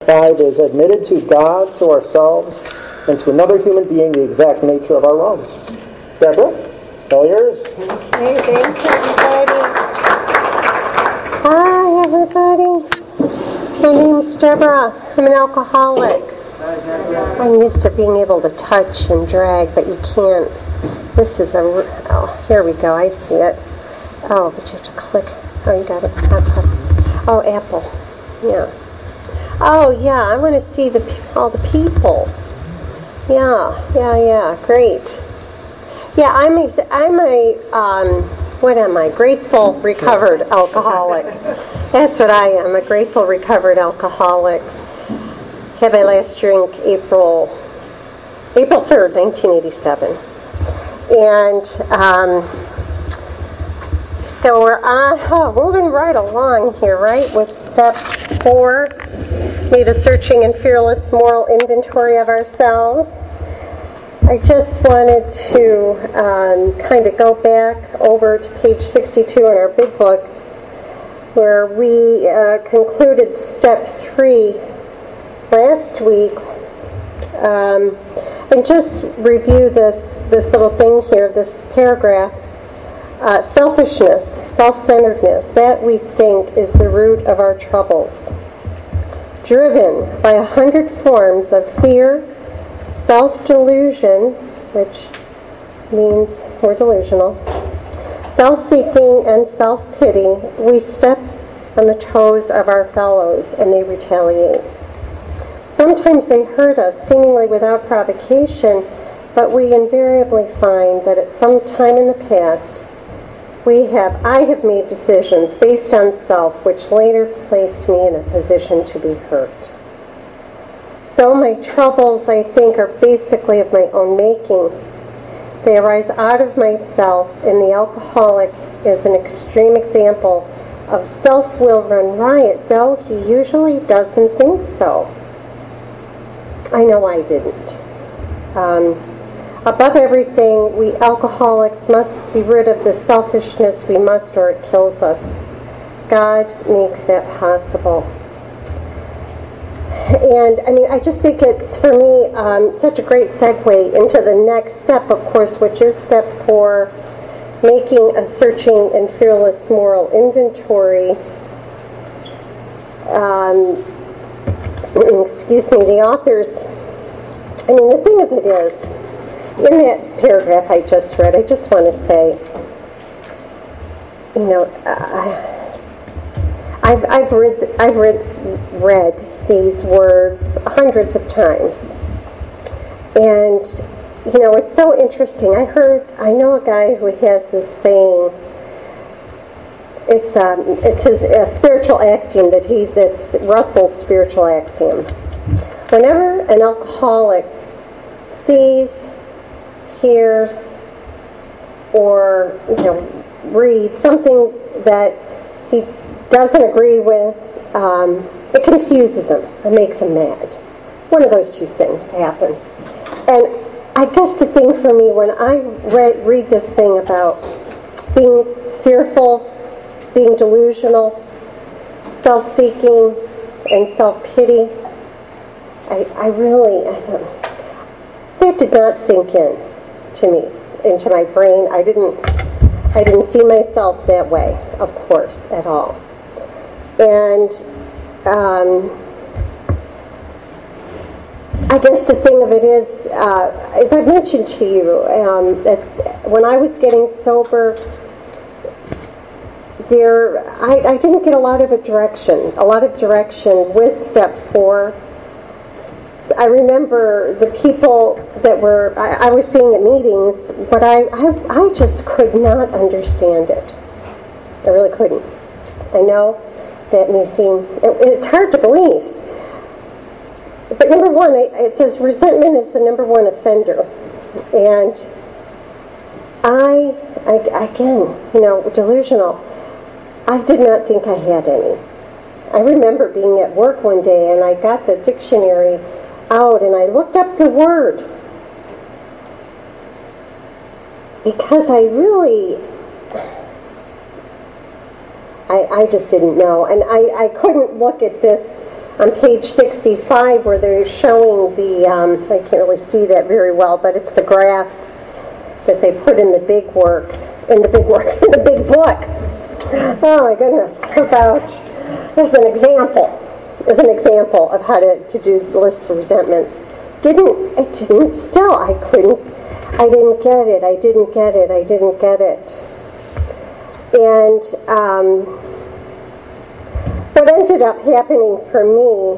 5 is admitted to God, to ourselves, and to another human being the exact nature of our wrongs. Deborah, it's all yours. Hey, thanks, everybody. Hi, everybody. My name's Deborah. I'm an alcoholic. I'm used to being able to touch and drag, but you can't. This is oh, here we go. I see it. Oh, but you have to click. Oh, you got it. Oh, Apple. Yeah. Oh, yeah. I want to see all the people. Yeah. Great. Yeah, what am I? Grateful recovered alcoholic. That's what I am. A grateful recovered alcoholic. Had my last drink April 3rd, 1987. And so we're moving right along here, right? With step 4, made a searching and fearless moral inventory of ourselves. I just wanted to kind of go back over to page 62 in our big book, where we concluded step 3 last week, and just review this little thing here, this paragraph. Selfishness, self-centeredness, that we think is the root of our troubles. Driven by 100 forms of fear, self-delusion, which means we're delusional, self-seeking, and self-pity, we step on the toes of our fellows and they retaliate. Sometimes they hurt us seemingly without provocation, but we invariably find that at some time in the past I have made decisions based on self which later placed me in a position to be hurt. So my troubles, I think, are basically of my own making. They arise out of myself, and the alcoholic is an extreme example of self-will run riot, though he usually doesn't think so. I know I didn't. Above everything, we alcoholics must be rid of the selfishness we must, or it kills us. God makes that possible. And, I just think it's, for me, such a great segue into the next step, of course, which is step 4, making a searching and fearless moral inventory. The authors, the thing of it is, in that paragraph I just read, I just want to say, I've read these words hundreds of times, and it's so interesting. I know a guy who has this saying. It's his spiritual axiom that's Russell's spiritual axiom. Whenever an alcoholic sees, hears, or reads something that he doesn't agree with, it confuses him. It makes him mad. One of those two things happens. And I guess the thing for me, when I read this thing about being fearful, being delusional, self-seeking, and self-pity, I thought, that did not sink in to me, into my brain. I didn't see myself that way, of course, at all. And I guess the thing of it is, as I mentioned to you, that when I was getting sober, I didn't get a lot of direction with step 4. I remember the people that I was seeing at meetings, but I just could not understand it. I really couldn't. I know that may seem, it's hard to believe. But number 1, it says resentment is the number 1 offender. And I again, delusional, I did not think I had any. I remember being at work one day and I got the dictionary out and I looked up the word because I just didn't know, and I couldn't look at this on page 65 where they're showing the, I can't really see that very well, but it's the graph that they put in the big book. Oh my goodness, about, as an example of how to do lists of resentments. I didn't get it. And what ended up happening for me,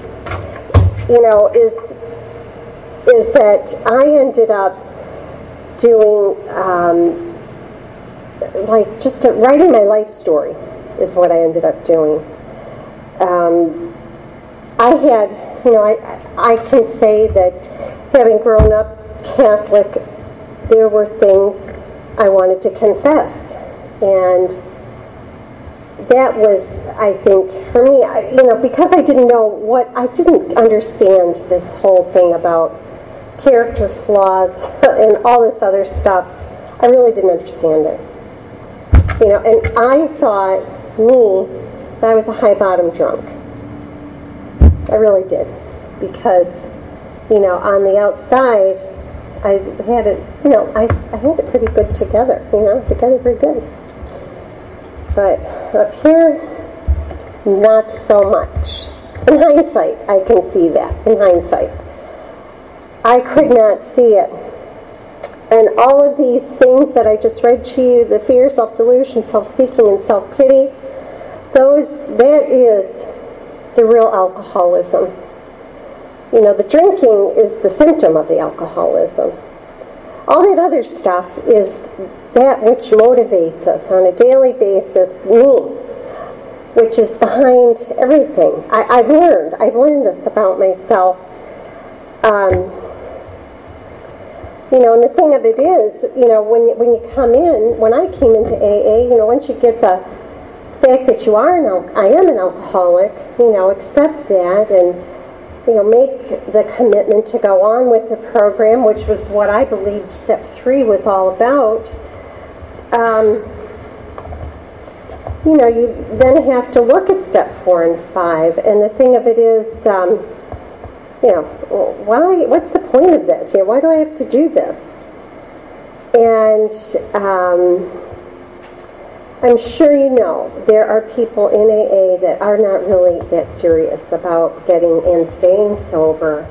is that I ended up doing, writing my life story is what I ended up doing. I can say that having grown up Catholic, there were things I wanted to confess. And that was, I think, for me, because I didn't understand this whole thing about character flaws and all this other stuff. I really didn't understand it. And I thought, that I was a high-bottom drunk. I really did. Because, on the outside, I had it, I had it pretty good together, together pretty good. But up here, not so much. In hindsight, I can see that. In hindsight. I could not see it. And all of these things that I just read to you, the fear, self-delusion, self-seeking, and self-pity, that is the real alcoholism. The drinking is the symptom of the alcoholism. All that other stuff is that which motivates us on a daily basis, me, which is behind everything. I've learned this about myself. And the thing of it is, when you come in, when I came into AA, once you get the fact that I am an alcoholic, accept that and, make the commitment to go on with the program, which was what I believed step 3 was all about. You then have to look at step 4 and 5, and the thing of it is, why? What's the point of this? Why do I have to do this? And I'm sure there are people in AA that are not really that serious about getting and staying sober.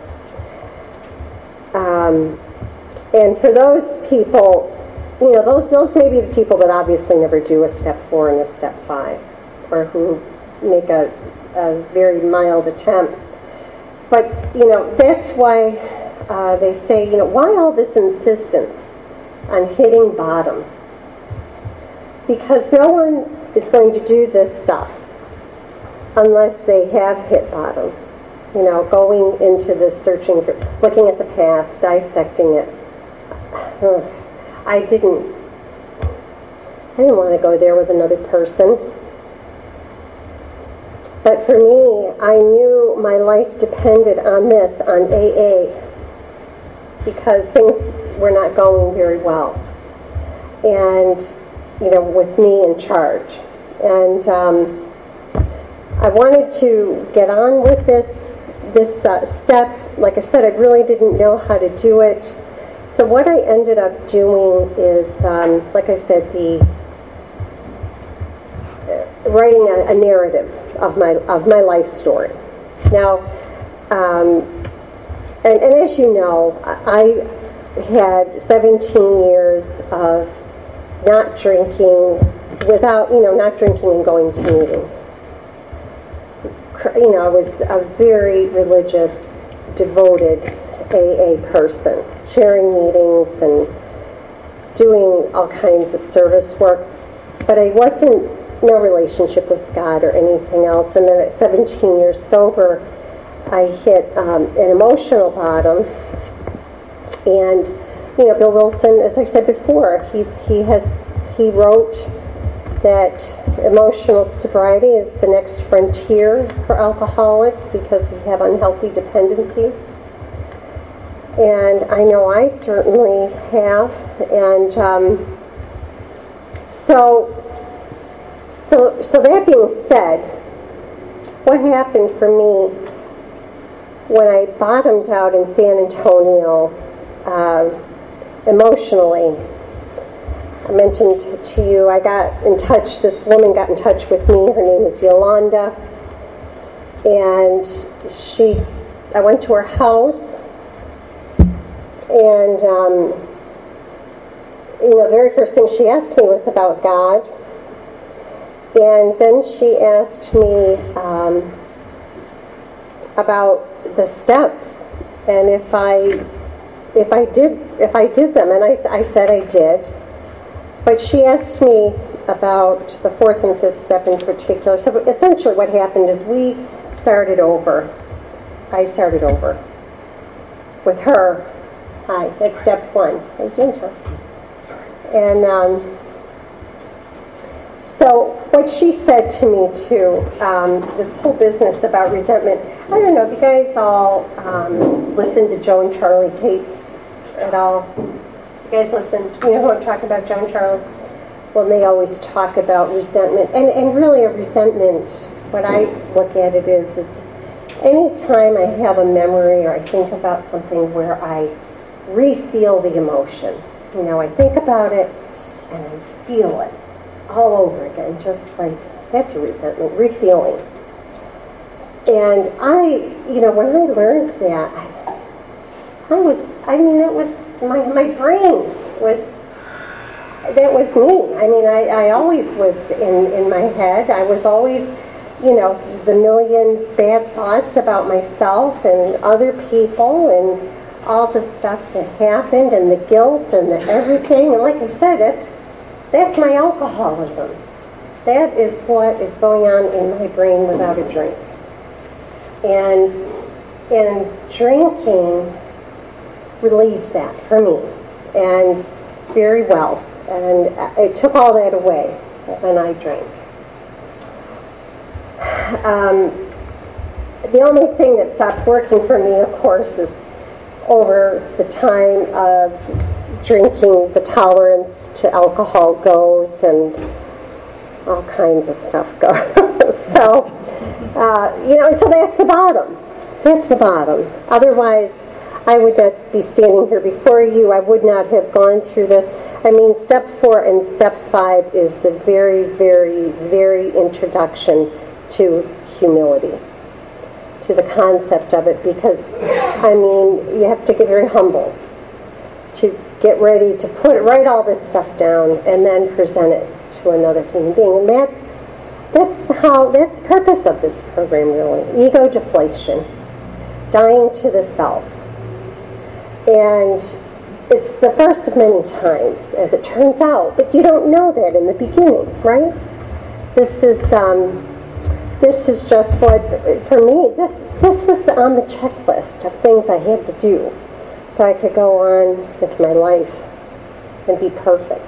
And for those people, those may be the people that obviously never do a step 4 and a step 5, or who make a very mild attempt. But, that's why they say, why all this insistence on hitting bottom? Because no one is going to do this stuff unless they have hit bottom. Going into this searching for, looking at the past, dissecting it. I didn't want to go there with another person. But for me, I knew my life depended on this, on AA, because things were not going very well. And, with me in charge. And I wanted to get on with this step. Like I said, I really didn't know how to do it. So what I ended up doing is, like I said, writing a narrative of my life story. Now, and as you know, I had 17 years of not drinking not drinking and going to meetings. I was a very religious, devoted AA person, chairing meetings and doing all kinds of service work, but I wasn't no relationship with God or anything else. And then at 17 years sober, I hit an emotional bottom. And Bill Wilson, as I said before, he wrote that emotional sobriety is the next frontier for alcoholics because we have unhealthy dependencies. And I know I certainly have. And so that being said, what happened for me when I bottomed out in San Antonio emotionally. I mentioned to you, I got in touch, this woman got in touch with me, her name is Yolanda, and I went to her house, and the very first thing she asked me was about God, and then she asked me about the steps, and if I did them, and I said I did. But she asked me about the fourth and fifth step in particular. So essentially what happened is we started over. I started over with her. Hi, that's step one. How you doing, Tom? And so what she said to me too, this whole business about resentment, I don't know if you guys all listen to Joe and Charlie tapes at all. You guys listen, you know who I'm talking about, Joe and Charlie? Well, they always talk about resentment. And really a resentment, what I look at it is anytime I have a memory or I think about something where I re-feel the emotion. I think about it and I feel it all over again, just like, that's a resentment, re-feeling. And when I learned that, that was my brain that was me. I always was in my head. I was always, the million bad thoughts about myself and other people and all the stuff that happened and the guilt and the everything. And like I said, that's my alcoholism. That is what is going on in my brain without a drink. And drinking relieved that for me, and very well. And it took all that away when I drank. The only thing that stopped working for me, of course, is over the time of drinking, the tolerance to alcohol goes, and all kinds of stuff goes. So, so that's the bottom. That's the bottom. Otherwise, I would not be standing here before you. I would not have gone through this. Step 4 and step 5 is the very, very, very introduction to humility, to the concept of it, because, you have to get very humble to get ready to write all this stuff down and then present it to another human being. And that's the purpose of this program, really. Ego deflation, dying to the self. And it's the first of many times, as it turns out, but you don't know that in the beginning, right? This is just what, for me, this was on the checklist of things I had to do so I could go on with my life and be perfect.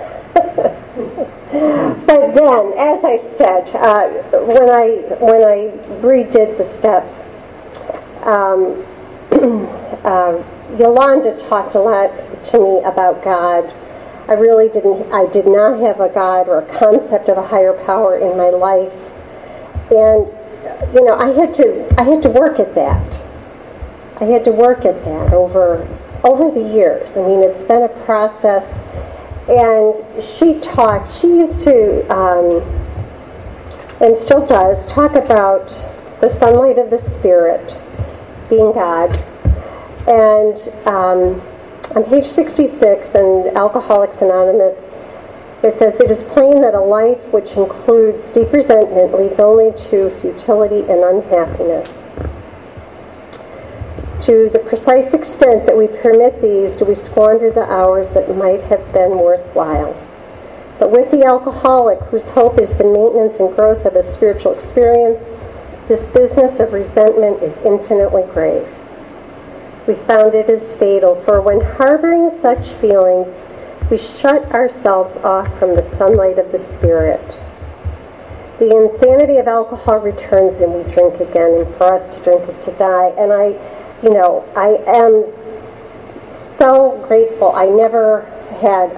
But then, as I said, when I redid the steps, Yolanda talked a lot to me about God. I did not have a God or a concept of a higher power in my life. And, I had to work at that. I had to work at that over the years. It's been a process. And she used to, and still does, talk about the sunlight of the Spirit being God. And on page 66 in Alcoholics Anonymous, it says, "It is plain that a life which includes deep resentment leads only to futility and unhappiness. To the precise extent that we permit these, do we squander the hours that might have been worthwhile. But with the alcoholic, whose hope is the maintenance and growth of a spiritual experience, this business of resentment is infinitely grave. We found it is fatal, for when harboring such feelings, we shut ourselves off from the sunlight of the Spirit. The insanity of alcohol returns and we drink again, and for us to drink is to die." And I am so grateful. I've never had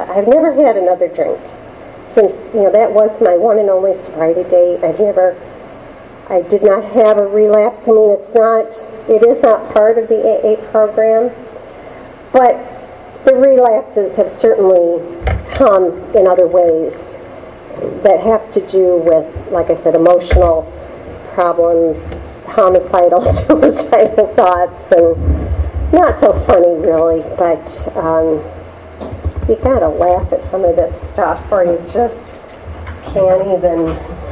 another drink since, that was my one and only sobriety date. I did not have a relapse. I mean, it is not part of the AA program, but the relapses have certainly come in other ways that have to do with, like I said, emotional problems, homicidal, suicidal thoughts, and not so funny really, but you gotta laugh at some of this stuff or you just can't even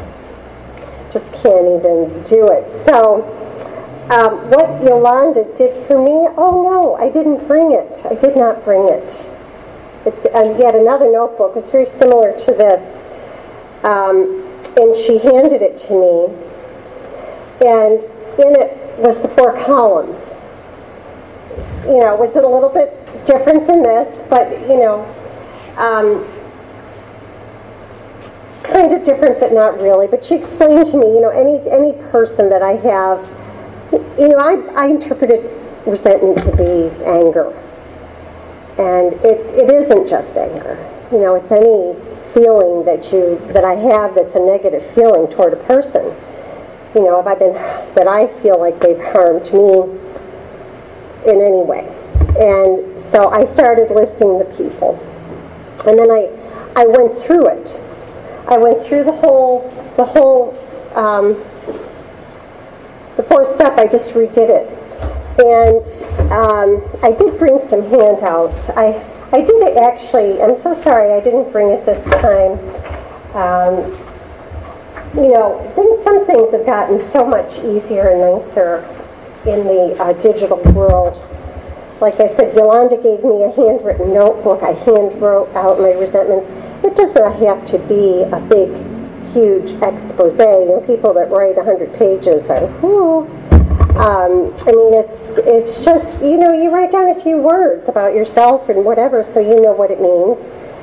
do it. So what Yolanda did for me, oh no, I didn't bring it. I did not bring it. It's yet another notebook. It's very similar to this. And she handed it to me. And in it was the 4 columns. You know, was it a little bit different than this? But, you know, kind of different, but not really. But she explained to me, you know, any person that I have, you know, I interpreted resentment to be anger. And it isn't just anger. You know, it's any feeling that I have that's a negative feeling toward a person. You know, that I feel like they've harmed me in any way. And so I started listing the people. And then I went through it. I went through the 4-step, I just redid it. And I did bring some handouts. I did it actually, I'm so sorry I didn't bring it this time. You know, then some things have gotten so much easier and nicer in the digital world. Like I said, Yolanda gave me a handwritten notebook. I hand wrote out my resentments. It doesn't have to be a big, huge expose. You know, people that write 100 pages are, whoo. I mean, it's just, you know, you write down a few words about yourself and whatever, so you know what it means.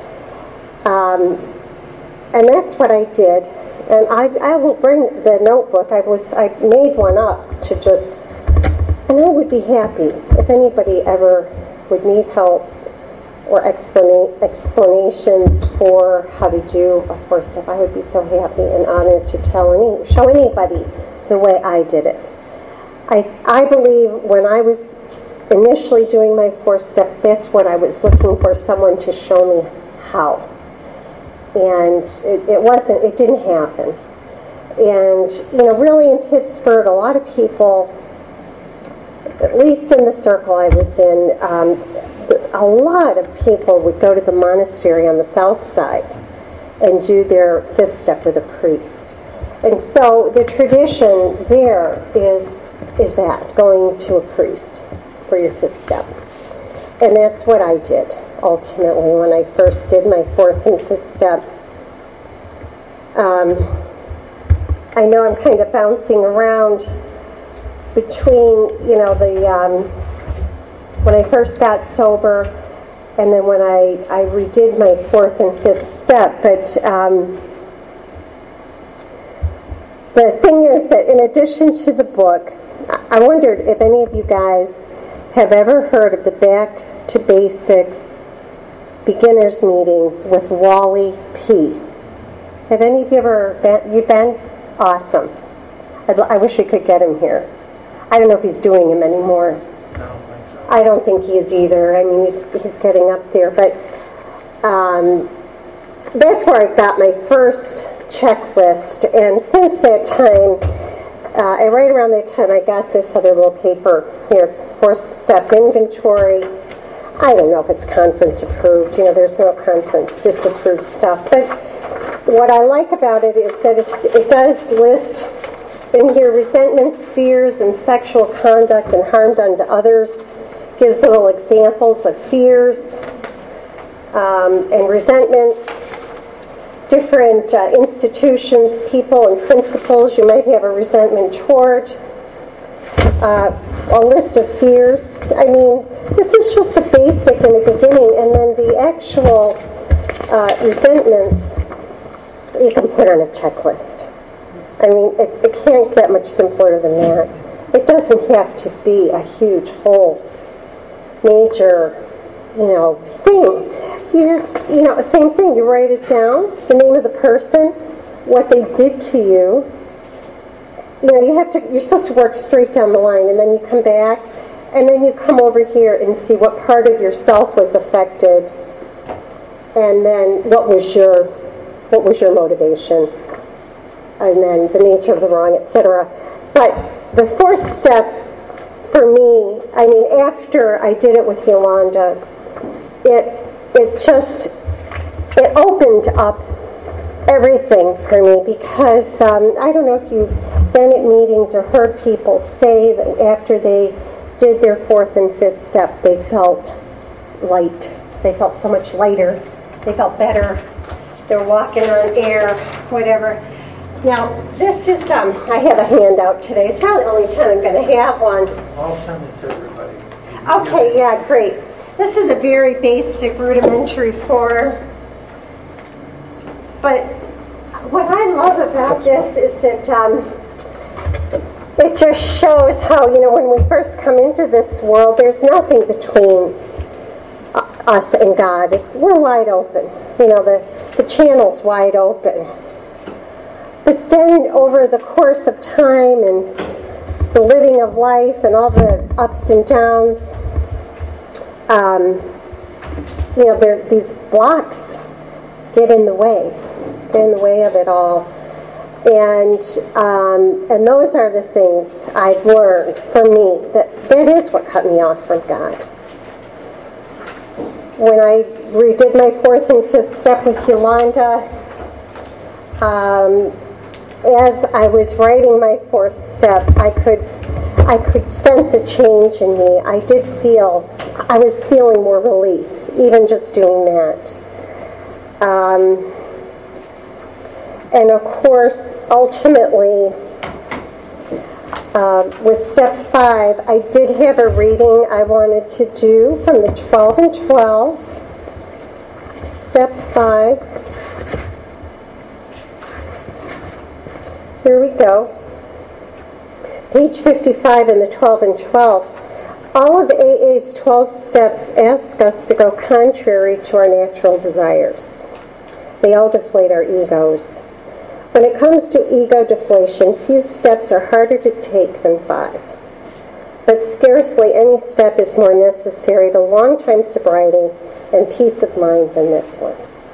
And that's what I did. And I will bring the notebook. I made one up to just, and I would be happy if anybody ever would need help or explanations for how to do a 4-step. I would be so happy and honored to show anybody the way I did it. I believe when I was initially doing my 4-step, that's what I was looking for, someone to show me how. And it didn't happen. And, you know, really in Pittsburgh, a lot of people, at least in the circle I was in, a lot of people would go to the monastery on the south side and do their 5th step with a priest. And so the tradition there is that, going to a priest for your 5th step. And that's what I did, ultimately, when I first did my 4th and 5th step. I know I'm kind of bouncing around between, you know, when I first got sober and then when I redid my 4th and 5th step. But the thing is that in addition to the book, I wondered if any of you guys have ever heard of the Back to Basics beginners meetings with Wally P. Have any of you ever been? Awesome. I wish we could get him here. I don't know if he's doing them anymore. I don't think so. I don't think he is either. I mean, he's getting up there. But that's where I got my first checklist. And since that time, right around that time, I got this other little paper here, 4-step inventory. I don't know if it's conference approved. You know, there's no conference disapproved stuff. But what I like about it is that it does list in here resentments, fears, and sexual conduct and harm done to others. Gives little examples of fears and resentments. Different institutions, people, and principles you might have a resentment toward. A list of fears. I mean, this is just a basic in the beginning, and then the actual resentments you can put on a checklist. I mean, it can't get much simpler than that. It doesn't have to be a huge, whole, major, thing. You just, same thing. You write it down, the name of the person, what they did to you, you're supposed to work straight down the line, and then you come back, and then you come over here and see what part of yourself was affected, and then what was your motivation, and then the nature of the wrong, etc. But the fourth step for me, after I did it with Yolanda, it opened up everything for me, because I don't know if you've been at meetings or heard people say that after they did their fourth and fifth step, they felt light. They felt so much lighter. They felt better. They were walking on air, whatever. Now, this is, I have a handout today. It's probably the only time I'm going to have one. I'll send it to everybody. Okay, yeah, great. This is a very basic, rudimentary form. But what I love about this is that it just shows how, when we first come into this world, there's nothing between us and God. We're wide open. The channel's wide open. But then over the course of time and the living of life and all the ups and downs, these blocks get in the way of it all. And those are the things I've learned for me, that is what cut me off from God. When I redid my fourth and fifth step with Yolanda, as I was writing my fourth step, I could sense a change in me. I was feeling more relief, even just doing that. And of course, ultimately, with step 5, I did have a reading I wanted to do from the 12 and 12. Step 5. Here we go. Page 55 in the 12 and 12. All of AA's 12 steps ask us to go contrary to our natural desires. They all deflate our egos. When it comes to ego deflation, few steps are harder to take than 5. But scarcely any step is more necessary to long-time sobriety and peace of mind than this one.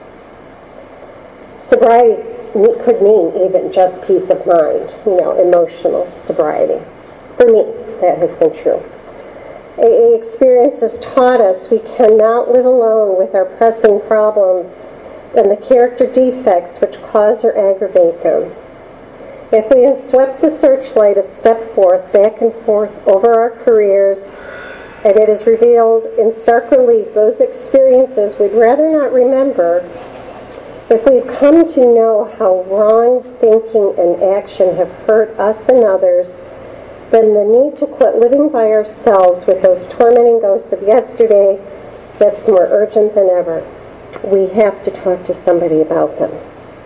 Sobriety could mean even just peace of mind, emotional sobriety. For me, that has been true. AA experience has taught us we cannot live alone with our pressing problems and the character defects which cause or aggravate them. If we have swept the searchlight of step 4 back and forth over our careers, and it is revealed in stark relief those experiences we'd rather not remember, if we've come to know how wrong thinking and action have hurt us and others, then the need to quit living by ourselves with those tormenting ghosts of yesterday gets more urgent than ever. We have to talk to somebody about them.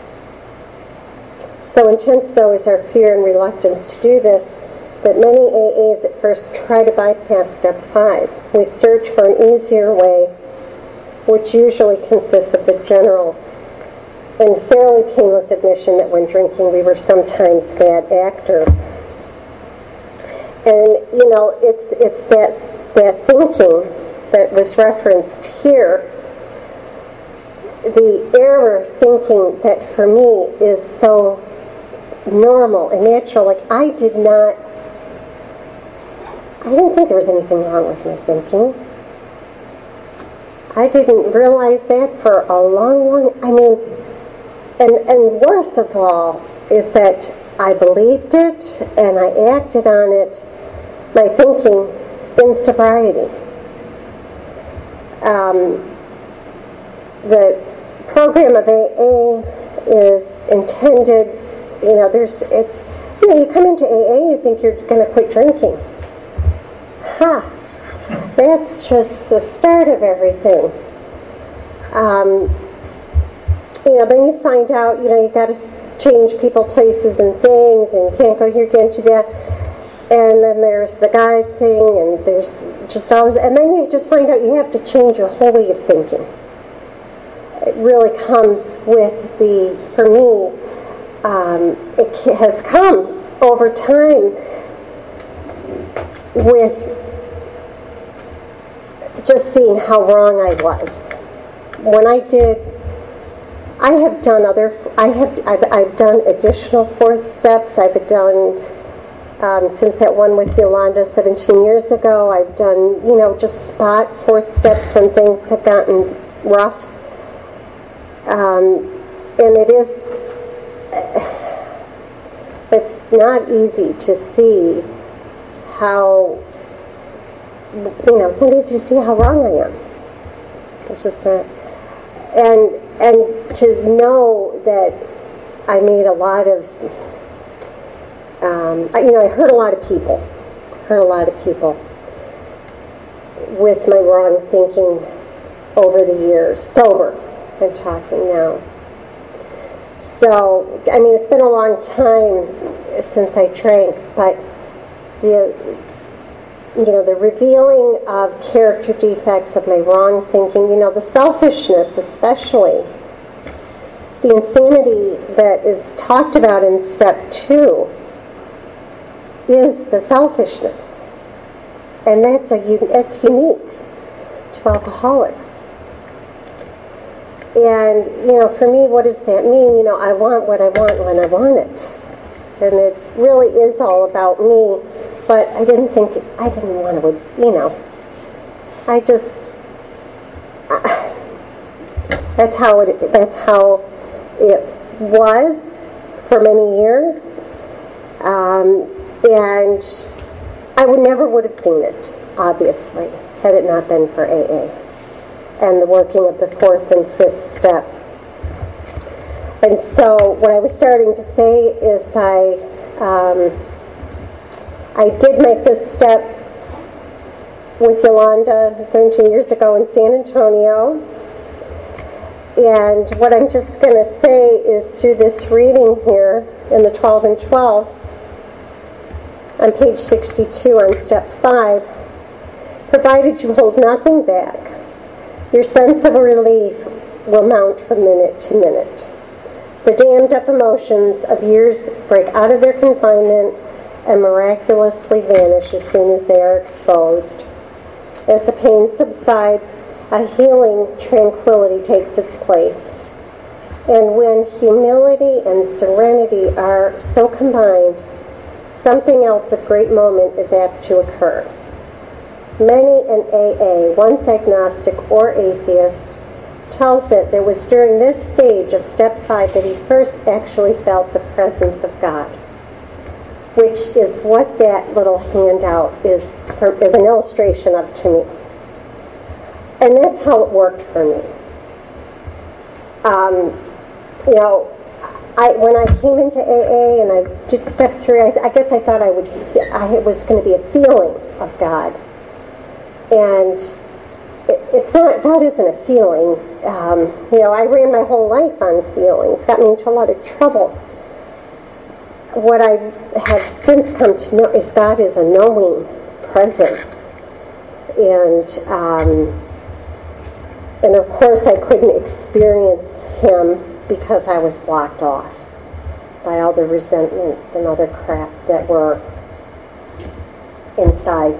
So intense, though, is our fear and reluctance to do this that many AAs at first try to bypass step 5. We search for an easier way, which usually consists of the general and fairly painless admission that when drinking we were sometimes bad actors. And, it's that thinking that was referenced here, the error thinking that for me is so normal and natural. Like, I didn't think there was anything wrong with my thinking. I didn't realize that for a long, and worse of all is that I believed it and I acted on it, my thinking, in sobriety. The program of AA is intended, you come into AA, you think you're going to quit drinking. That's just the start of everything. Then you find out, you've got to change people, places, and things, and you can't go here, can't do that. And then there's the guide thing, and there's just all this. And then you just find out you have to change your whole way of thinking. It really comes with for me, it has come over time, with just seeing how wrong I was, when I've done additional fourth steps. I've done, since that one with Yolanda 17 years ago, I've done, just spot fourth steps when things have gotten rough. And it's not easy to see how, some days you see how wrong I am. It's just not. And to know that I made a lot of, I hurt a lot of people with my wrong thinking over the years. Sober, I'm talking now. So, it's been a long time since I drank, but the revealing of character defects of my wrong thinking, the selfishness especially, the insanity that is talked about in step 2 is the selfishness. And that's unique to alcoholics. And, for me, what does that mean? I want what I want when I want it. And it really is all about me. But I didn't want to, that's how it was for many years. And I would have seen it, obviously, had it not been for AA and the working of the 4th and 5th step. And so what I was starting to say is I did my 5th step with Yolanda 17 years ago in San Antonio. And what I'm just going to say is through this reading here in the 12 and 12, on page 62 on step 5, provided you hold nothing back, your sense of relief will mount from minute to minute. The dammed up emotions of years break out of their confinement and miraculously vanish as soon as they are exposed. As the pain subsides, a healing tranquility takes its place. And when humility and serenity are so combined, something else of great moment is apt to occur. Many an AA, once agnostic or atheist, tells it that it was during this stage of step 5 that he first actually felt the presence of God, which is what that little handout is an illustration of to me. And that's how it worked for me. When I came into AA and I did step 3, I guess I thought it was going to be a feeling of God. And it's not, God isn't a feeling. I ran my whole life on feelings. Got me into a lot of trouble. What I have since come to know is God is a knowing presence. And of course I couldn't experience Him because I was blocked off by all the resentments and other crap that were inside.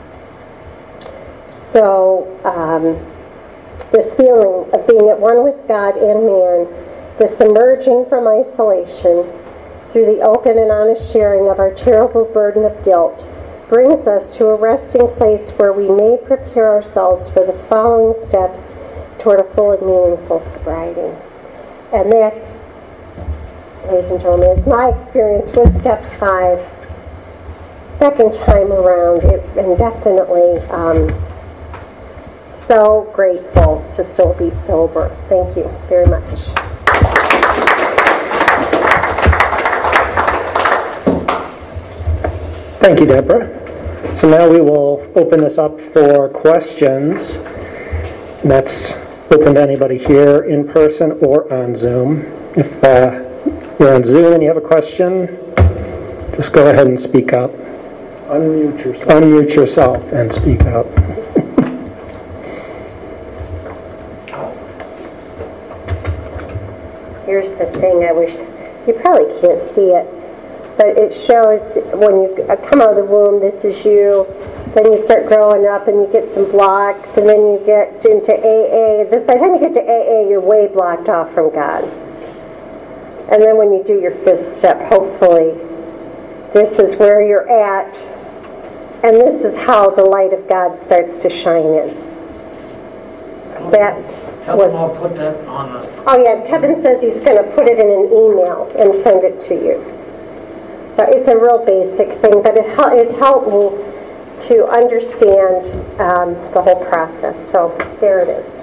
So this feeling of being at one with God and man, this emerging from isolation through the open and honest sharing of our terrible burden of guilt, brings us to a resting place where we may prepare ourselves for the following steps toward a full and meaningful sobriety. And that, ladies and gentlemen, is my experience with step 5. Second time around, and definitely so grateful to still be sober. Thank you very much. Thank you, Deborah. So now we will open this up for questions. That's open to anybody here in person or on Zoom. If you're on Zoom and you have a question, just go ahead and speak up. Unmute yourself. Unmute yourself and speak up. Here's the thing, I wish, you probably can't see it, But it shows when you come out of the womb, this is you. Then you start growing up and you get some blocks, and then you get into AA. By the time you get to AA, you're way blocked off from God. And then when you do your fifth step, hopefully, this is where you're at, and this is how the light of God starts to shine in. Kevin will put that on the... Oh yeah, Kevin says he's going to put it in an email and send it to you. So it's a real basic thing, but it helped me to understand the whole process. So there it is.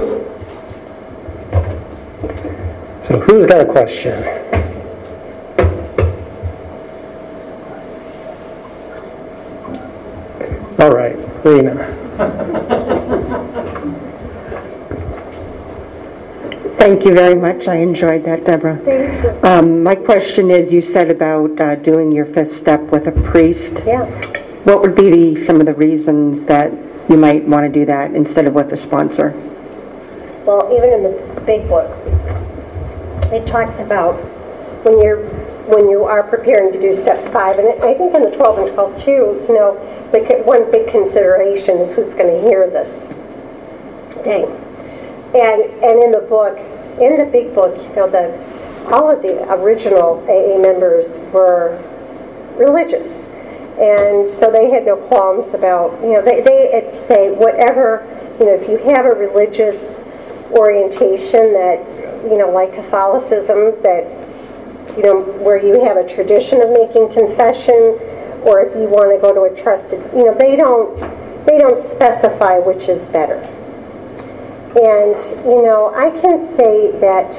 So who's got a question? All right, Lena. Thank you very much. I enjoyed that, Deborah. Thank you. My question is, you said about doing your fifth step with a priest. Yeah. What would be some of the reasons that you might want to do that instead of with a sponsor? Well, even in the big book, it talks about when you are preparing to do step 5, and I think in the 12 and 12 too, one big consideration is who's going to hear this thing. And in the book, in the big book, all of the original AA members were religious, and so they had no qualms about they say whatever if you have a religious orientation that like Catholicism, that where you have a tradition of making confession, or if you want to go to a trusted, they don't specify which is better. And I can say that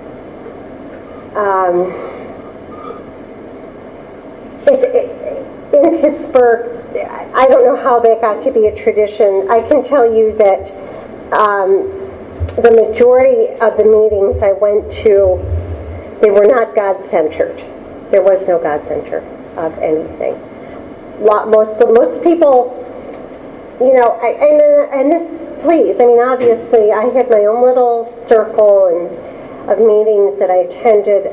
in Pittsburgh, I don't know how that got to be a tradition. I can tell you that the majority of the meetings I went to, they were not God-centered. There was no God center of anything. Most people, and this, please, obviously I had my own little circle of meetings that I attended,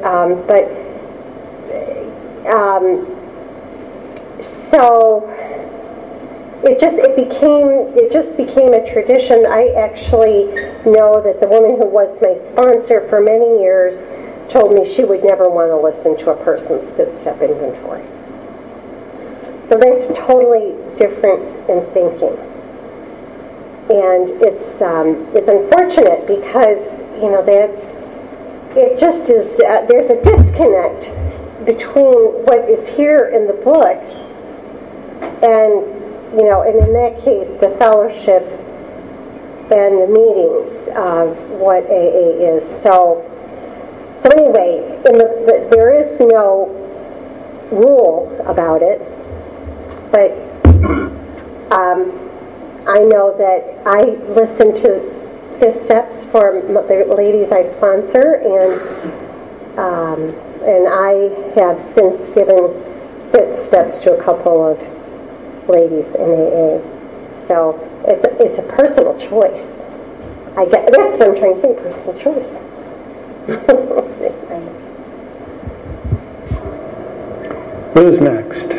so it just became a tradition. I actually know that the woman who was my sponsor for many years told me she would never want to listen to a person's fifth step inventory. So that's totally different in thinking, and it's unfortunate because it just is. There's a disconnect between what is here in the book and and in that case the fellowship and the meetings of what AA is. So anyway, there is no rule about it, but I know that I listen to fifth steps for the ladies I sponsor, and I have since given fifth steps to a couple of ladies in AA. So it's a personal choice. That's what I'm trying to say, personal choice. Who's next?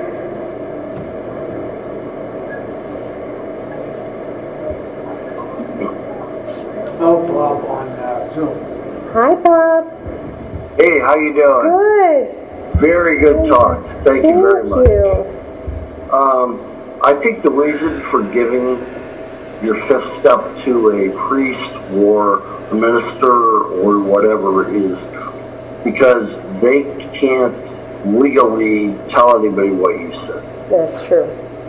Oh, Bob on Zoom. Hi, Bob. Hey, how you doing? Good. Very good talk. Thank you very much. Thank you. I think the reason for giving your fifth step to a priest or a minister or whatever is because they can't legally tell anybody what you said. That's true.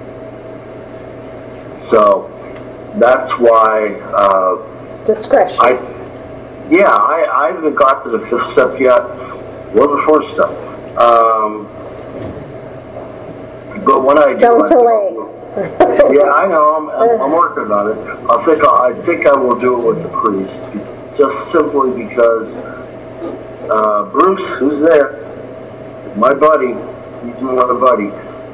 So that's why Discretion. I haven't got to the fifth step yet, or the fourth step. But when I do, Don't delay. Yeah, I know. I'm working on it. I think I will do it with the priest, just simply because Bruce, who's there, my buddy, he's my buddy.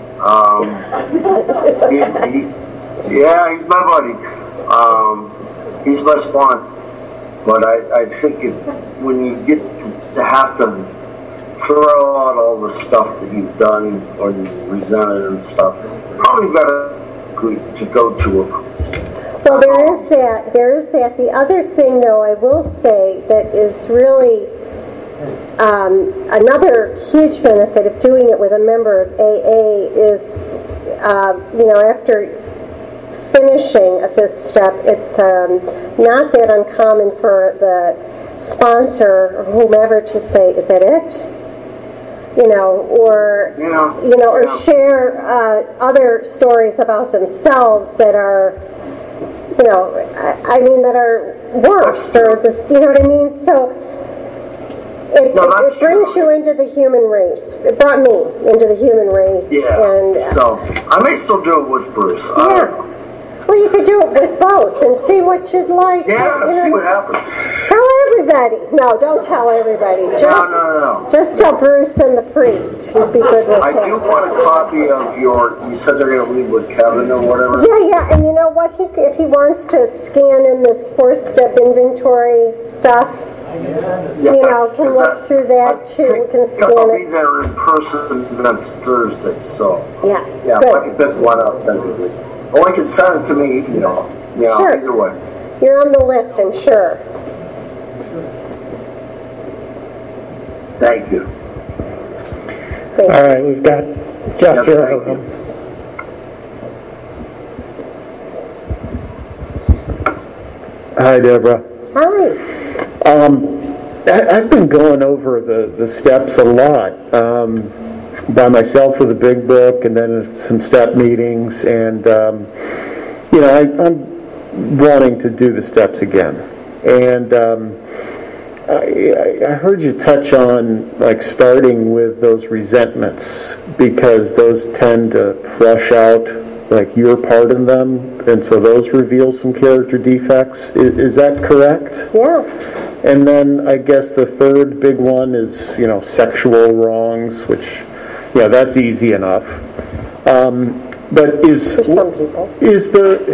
He's my buddy. He's my spawn. But I think when you get to have to throw out all the stuff that you've done or you resented and stuff. Probably better to go to a priest. Well, there is that. There is that. The other thing, though, I will say that is really another huge benefit of doing it with a member of AA is, after finishing a fifth step, it's not that uncommon for the sponsor or whomever to say, "Is that it?" Or share other stories about themselves that are, that are worse, or this, you know what I mean? So it brings you into the human race. It brought me into the human race. Yeah. And, so I may still do it with Bruce. I don't know. Well, you could do it with both and see what you'd like. Yeah, see what happens. Tell everybody. No, don't tell everybody. No. Just tell Bruce and the priest. You'd be good with I do want a copy of you said they're going to leave with Kevin or whatever? Yeah, and you know what? If he wants to scan in this fourth step inventory stuff, can look through that too. We can scan I'll be there in person next Thursday, so. Yeah, if I can pick one up, then we'll be. Or you can send it to me, Sure. Either way. You're on the list, I'm sure. Thank you. All right, we've got Jeff here. Thank you. Hi, Deborah. Hi. I've been going over the steps a lot by myself with a big book, and then some step meetings, and I'm wanting to do the steps again. And I heard you touch on starting with those resentments, because those tend to flesh out your part in them, and so those reveal some character defects. Is that correct? Yeah. And then I guess the third big one is sexual wrongs, which that's easy enough. But for some people, is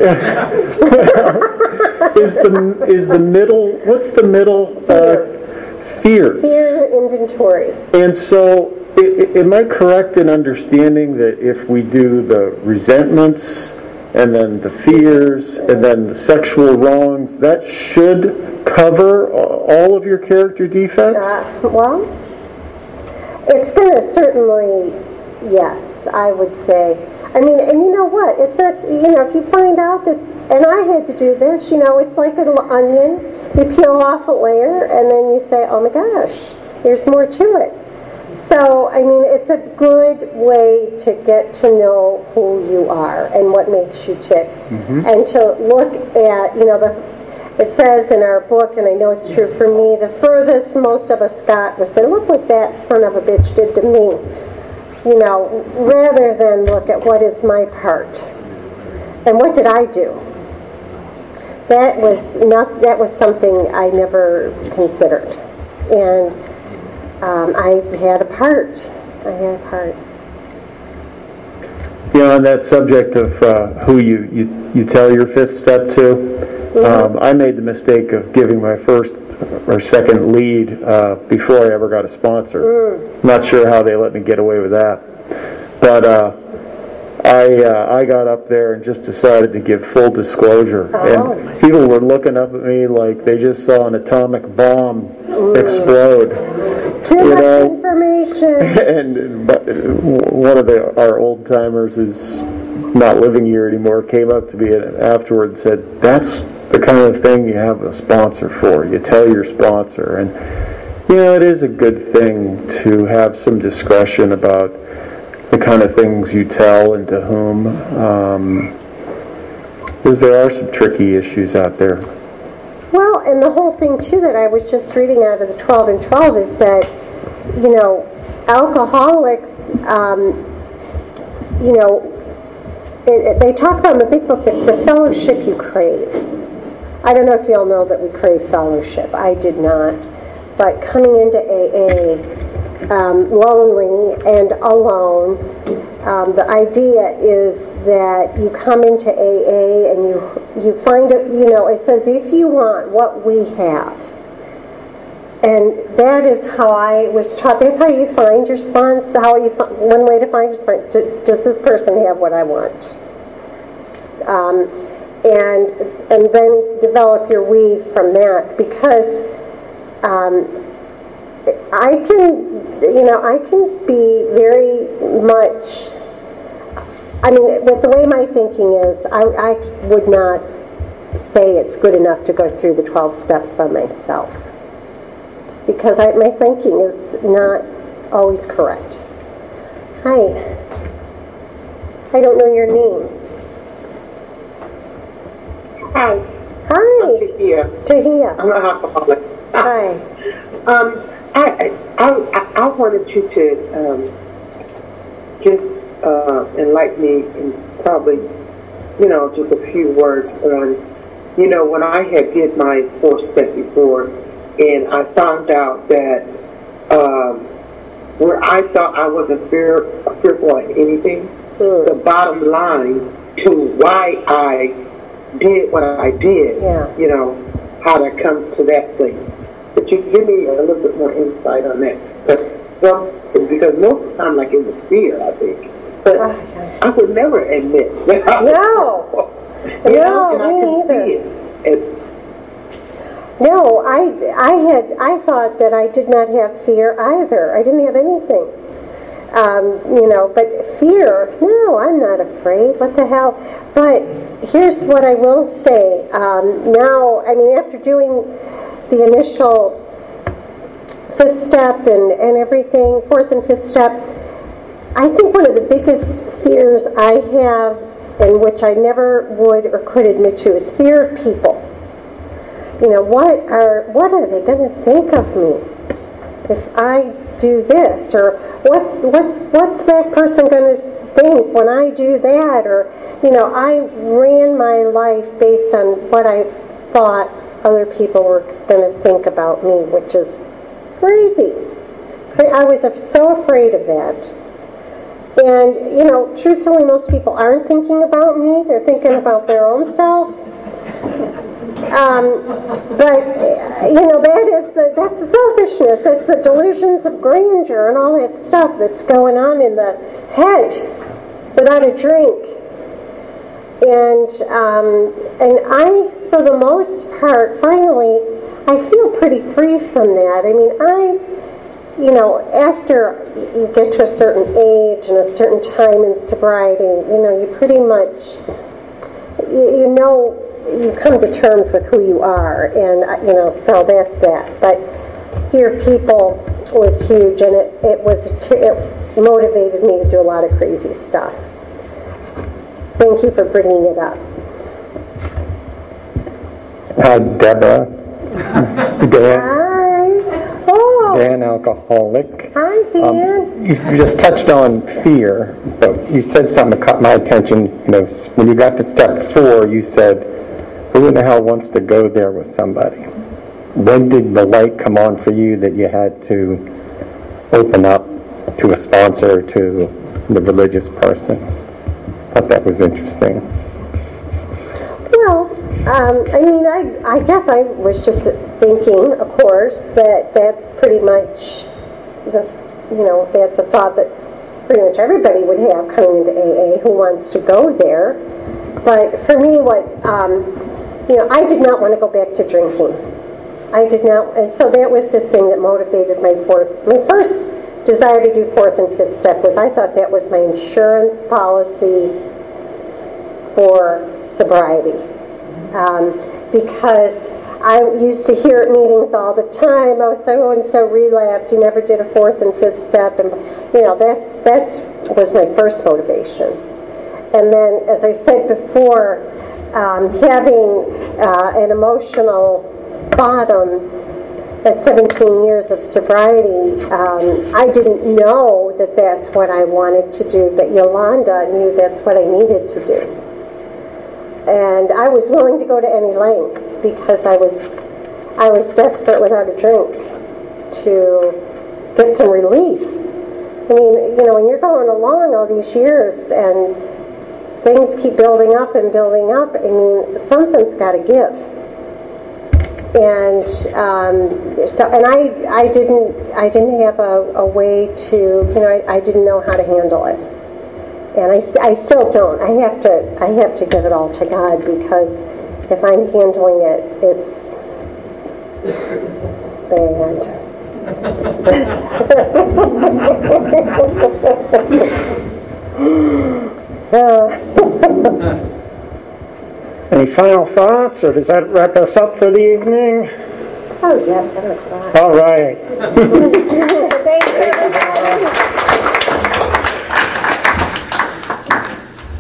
the middle? What's the middle? Fears. Fear inventory. And so, am I correct in understanding that if we do the resentments, and then the fears, and then the sexual wrongs, that should cover all of your character defects? Well, it's going to certainly, yes, I would say. I mean, and you know what? It's that, if you find out that, and I had to do this, it's like an onion. You peel off a layer, and then you say, oh my gosh, there's more to it. So, I mean, it's a good way to get to know who you are and what makes you tick. Mm-hmm. And to look at, it says in our book, and I know it's true for me, the furthest most of us got was say, look what that son of a bitch did to me. Rather than look at what is my part and what did I do. That was something I never considered, and I had a part. On that subject of who you tell your fifth step to, mm-hmm. I made the mistake of giving my first or second lead before I ever got a sponsor. Not sure how they let me get away with that, but I got up there and just decided to give full disclosure, and people were looking up at me like they just saw an atomic bomb explode. Too much information. And one of our old timers who's not living here anymore came up to me afterwards and said, "That's the kind of thing you have a sponsor for. You tell your sponsor." And it is a good thing to have some discretion about the kind of things you tell and to whom, because there are some tricky issues out there. Well, and the whole thing too that I was just reading out of the 12 and 12 is that, alcoholics, they talk about in the big book that the fellowship you crave. I don't know if you all know that we crave fellowship. I did not. But coming into AA, lonely and alone, the idea is that you come into AA and you find it, it says if you want what we have, And that is how I was taught. That's how you find your response. One way to find your response. Does this person have what I want? And then develop your weave from that, because I can be very much. I mean, with the way my thinking is, I would not say it's good enough to go through the 12 steps by myself, because my thinking is not always correct. Hi. I don't know your name. Hi. Hi. I'm Tahia. Tahia. I'm an alcoholic. Hi. I wanted you to just enlighten me in probably, just a few words on, when I had did my 4th step before, and I found out that where I thought I wasn't fearful of anything, the bottom line to why I did what I did, how to come to that place. But you give me a little bit more insight on that. Because most of the time, like, it was fear, I think. But I would never admit that I was fearful. And I can see it. No, I thought that I did not have fear either. I didn't have anything. But fear, no, I'm not afraid. What the hell? But here's what I will say. Now, I mean, after doing the initial 5th step and everything, 4th and 5th step, I think one of the biggest fears I have, and which I never would or could admit to, is fear of people. What are they going to think of me if I do this, or what's that person going to think when I do that? Or I ran my life based on what I thought other people were going to think about me, which is crazy. I was so afraid of that. And truthfully, most people aren't thinking about me. They're thinking about their own self. That's the selfishness. That's the delusions of grandeur and all that stuff that's going on in the head without a drink. And I, for the most part, finally, I feel pretty free from that. I mean, after you get to a certain age and a certain time in sobriety, you pretty much, you come to terms with who you are, and so that's that. But fear of people was huge, and it motivated me to do a lot of crazy stuff. Thank you for bringing it up. Deborah. Dan. Hi. Oh. Dan, alcoholic. Hi, Dan. You just touched on fear, but you said something that caught my attention. When you got to step 4, you said, "Who in the hell wants to go there with somebody?" When did the light come on for you that you had to open up to a sponsor, to the religious person? I thought that was interesting. Well, I guess I was just thinking, of course, that's pretty much, that's a thought that pretty much everybody would have coming into AA, who wants to go there. But for me, I did not want to go back to drinking. I did not, and so that was the thing that motivated my first desire to do 4th and 5th step was I thought that was my insurance policy for sobriety. Because I used to hear at meetings all the time, "Oh, so-and-so relapsed, you never did a 4th and 5th step," and that was my first motivation. And then, as I said before, having an emotional bottom at 17 years of sobriety, I didn't know that that's what I wanted to do, but Yolanda knew that's what I needed to do. And I was willing to go to any length because I was desperate without a drink to get some relief. I mean, when you're going along all these years and things keep building up and building up, I mean, something's got to give. And I didn't have a way to, I didn't know how to handle it. And I still don't. I have to give it all to God, because if I'm handling it, it's bad. Any final thoughts, or does that wrap us up for the evening? Oh, yes, that was fun. All right. Thanks, everybody.